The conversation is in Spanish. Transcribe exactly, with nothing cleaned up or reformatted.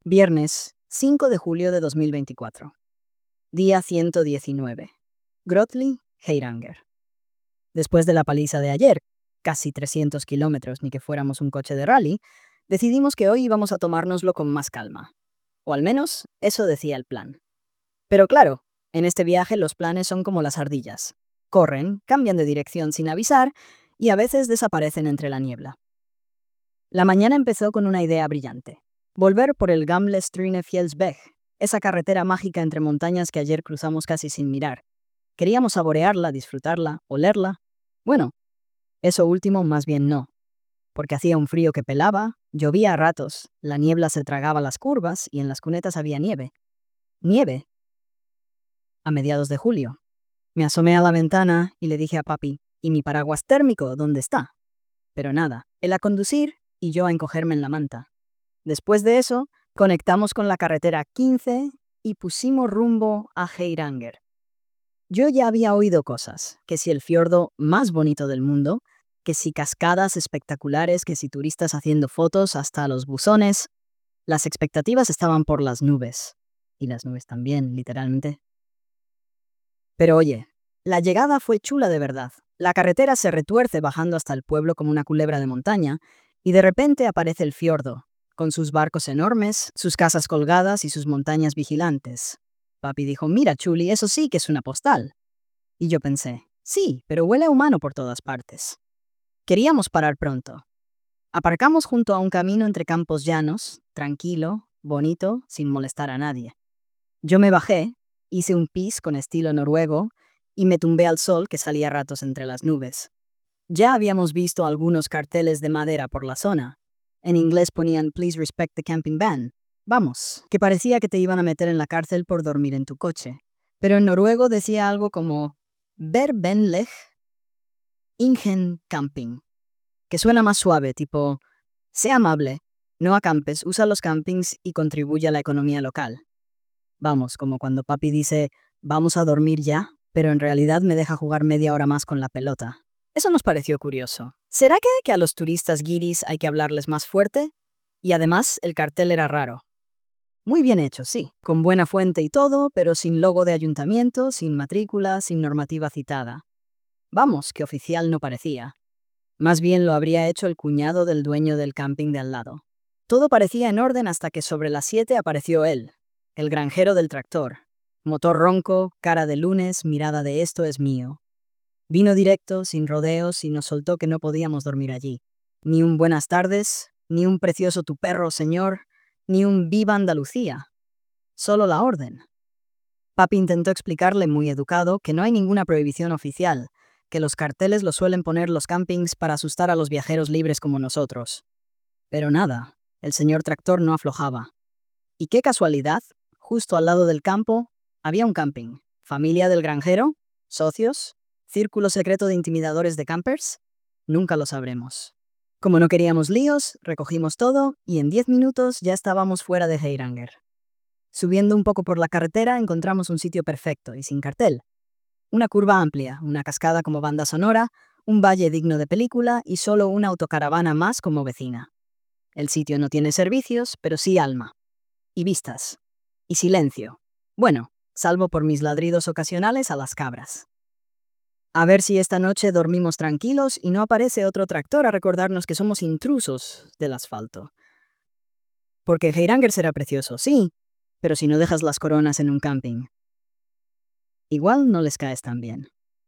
Viernes, cinco de julio de dos mil veinticuatro. Día ciento diecinueve. Grottli, Geiranger. Después de la paliza de ayer, casi trescientos kilómetros ni que fuéramos un coche de rally, decidimos que hoy íbamos a tomárnoslo con más calma. O al menos, eso decía el plan. Pero claro, en este viaje los planes son como las ardillas. Corren, cambian de dirección sin avisar y a veces desaparecen entre la niebla. La mañana empezó con una idea brillante. Volver por el Gamle Stryne Fjellsveg, esa carretera mágica entre montañas que ayer cruzamos casi sin mirar. Queríamos saborearla, disfrutarla, olerla. Bueno, eso último más bien no, porque hacía un frío que pelaba, llovía a ratos, la niebla se tragaba las curvas y en las cunetas había nieve. Nieve. A mediados de julio. Me asomé a la ventana y le dije a papi, ¿y mi paraguas térmico dónde está? Pero nada, él a conducir y yo a encogerme en la manta. Después de eso, conectamos con la carretera quince y pusimos rumbo a Geiranger. Yo ya había oído cosas, que si el fiordo más bonito del mundo, que si cascadas espectaculares, que si turistas haciendo fotos hasta los buzones. Las expectativas estaban por las nubes. Y las nubes también, literalmente. Pero oye, la llegada fue chula de verdad. La carretera se retuerce bajando hasta el pueblo como una culebra de montaña, y de repente aparece el fiordo, con sus barcos enormes, sus casas colgadas y sus montañas vigilantes. Papi dijo, mira, Chuli, eso sí que es una postal. Y yo pensé, sí, pero huele a humano por todas partes. Queríamos parar pronto. Aparcamos junto a un camino entre campos llanos, tranquilo, bonito, sin molestar a nadie. Yo me bajé, hice un pis con estilo noruego y me tumbé al sol que salía a ratos entre las nubes. Ya habíamos visto algunos carteles de madera por la zona. En inglés ponían Please respect the camping ban. Vamos, que parecía que te iban a meter en la cárcel por dormir en tu coche. Pero en noruego decía algo como Ver vennlig ingen camping, que suena más suave, tipo Sé amable, no acampes, usa los campings y contribuye a la economía local. Vamos, como cuando papi dice, vamos a dormir ya, pero en realidad me deja jugar media hora más con la pelota. Eso nos pareció curioso. ¿Será que, que a los turistas guiris hay que hablarles más fuerte? Y además, el cartel era raro. Muy bien hecho, sí, con buena fuente y todo, pero sin logo de ayuntamiento, sin matrícula, sin normativa citada. Vamos, que oficial no parecía. Más bien lo habría hecho el cuñado del dueño del camping de al lado. Todo parecía en orden hasta que sobre las siete apareció él, el granjero del tractor. Motor ronco, cara de lunes, mirada de esto es mío. Vino directo, sin rodeos, y nos soltó que no podíamos dormir allí. Ni un buenas tardes, ni un precioso tu perro, señor, ni un viva Andalucía. Solo la orden. Papi intentó explicarle muy educado que no hay ninguna prohibición oficial, que los carteles los suelen poner los campings para asustar a los viajeros libres como nosotros. Pero nada, el señor tractor no aflojaba. Y qué casualidad, justo al lado del campo, había un camping. ¿Familia del granjero? ¿Socios? ¿Círculo secreto de intimidadores de campers? Nunca lo sabremos. Como no queríamos líos, recogimos todo y en diez minutos ya estábamos fuera de Geiranger. Subiendo un poco por la carretera encontramos un sitio perfecto y sin cartel. Una curva amplia, una cascada como banda sonora, un valle digno de película y solo una autocaravana más como vecina. El sitio no tiene servicios, pero sí alma. Y vistas. Y silencio. Bueno, salvo por mis ladridos ocasionales a las cabras. A ver si esta noche dormimos tranquilos y no aparece otro tractor a recordarnos que somos intrusos del asfalto. Porque Geiranger será precioso, sí, pero si no dejas las coronas en un camping, igual no les caes tan bien.